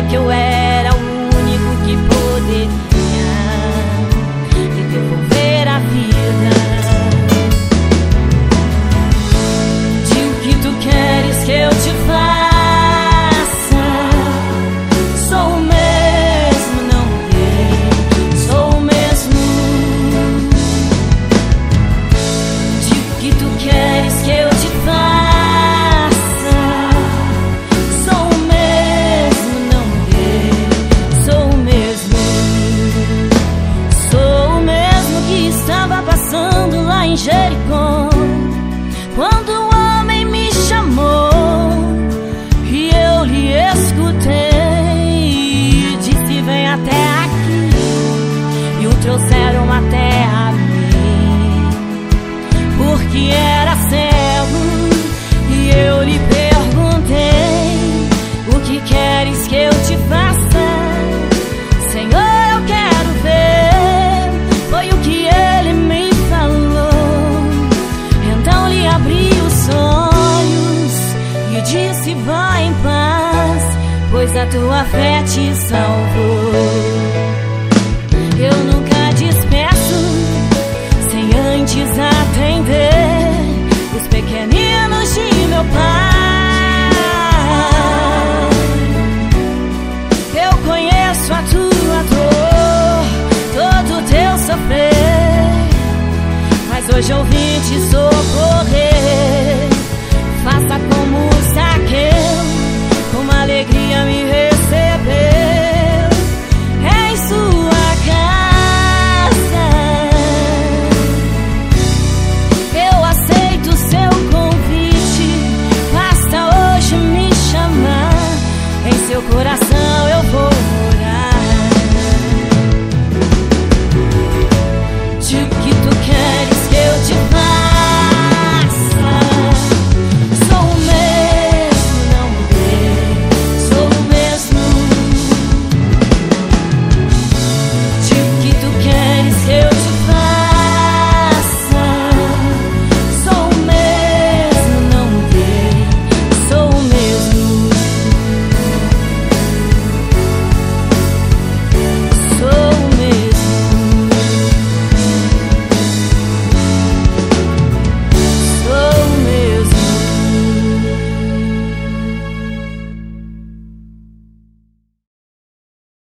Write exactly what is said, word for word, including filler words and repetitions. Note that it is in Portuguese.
que eu era o único que poderia lhe devolver a vida. Diz o que tu queres que eu te faça. Sou o mesmo, não mudei, sou o mesmo. Diz o que tu queres que eu te faça. Sou o mesmo, não mudei, sou o mesmo. Sou o mesmo que estava passando lá em Jericó, quando o homem me chamou e eu lhe escutei. Disse: vem até aqui, e o trouxeram até a mim, porque era cego. E eu lhe perguntei: o que queres que eu te faça? Senhor, eu quero ver. Foi o que ele me falou. Então lhe abri os olhos e disse: vai em paz, pois a tua fé te salvou. Eu nunca despeço sem antes atender os pequeninos de meu Pai. Eu conheço a tua dor, todo o teu sofrer, mas hoje eu vim te socorrer. Faça como Zaqueu.